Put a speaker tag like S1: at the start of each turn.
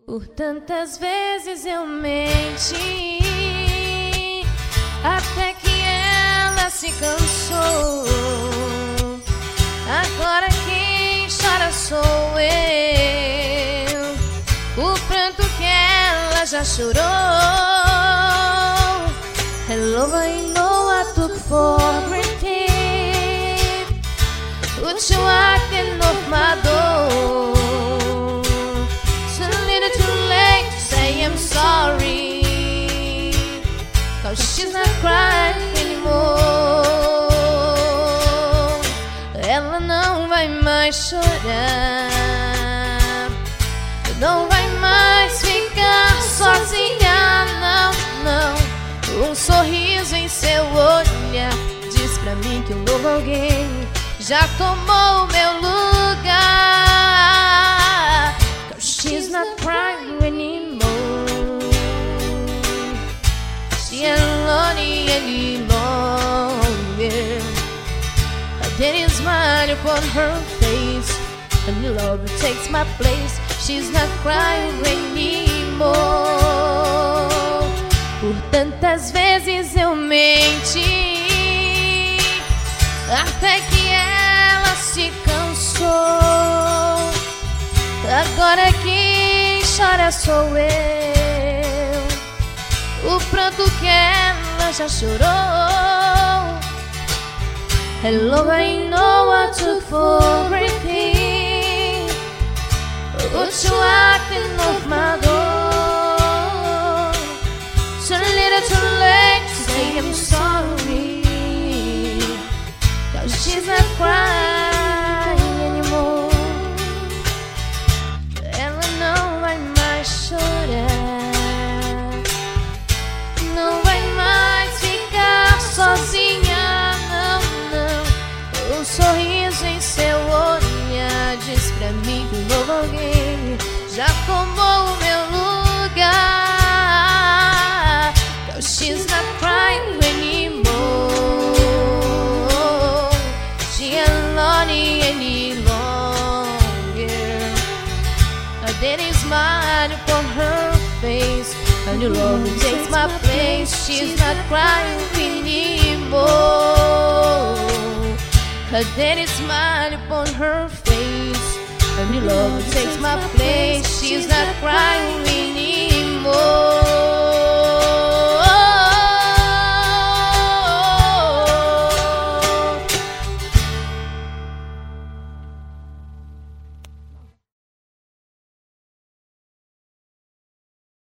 S1: Por tantas vezes eu menti, até que ela se cansou. Agora quem chora sou eu, o pranto que ela já chorou. Hello, I know I took for granted, put you acting off my door. I'm sorry, 'cause she's not crying anymore. Ela não vai mais chorar, não vai mais ficar sozinha, não, não. Um sorriso em seu olhar diz pra mim que um novo alguém já tomou meu lugar. 'Cause she's not crying anymore. She ain't lonely any longer. A day is mine upon her face. A new love takes my place. She's not crying anymore. Por tantas vezes eu menti, até que ela se cansou. Agora quem chora sou eu, o pranto que ela já chorou. Hello, I know I took for granted, but you acting off my door. Too little too late to say I'm sorry, 'cause she's not crying anymore. Ela não vai mais chorar, não vai mais ficar sozinha, não, não. Um sorriso em seu olhar diz pra mim que um novo alguém já tomou o meu lugar. 'Cause she's not crying anymore. She ain't lonely any longer. A day is mine upon her face. A new love takes my place. She's not crying anymore. Her day is mine upon her face. A new love takes my place. She's not crying anymore.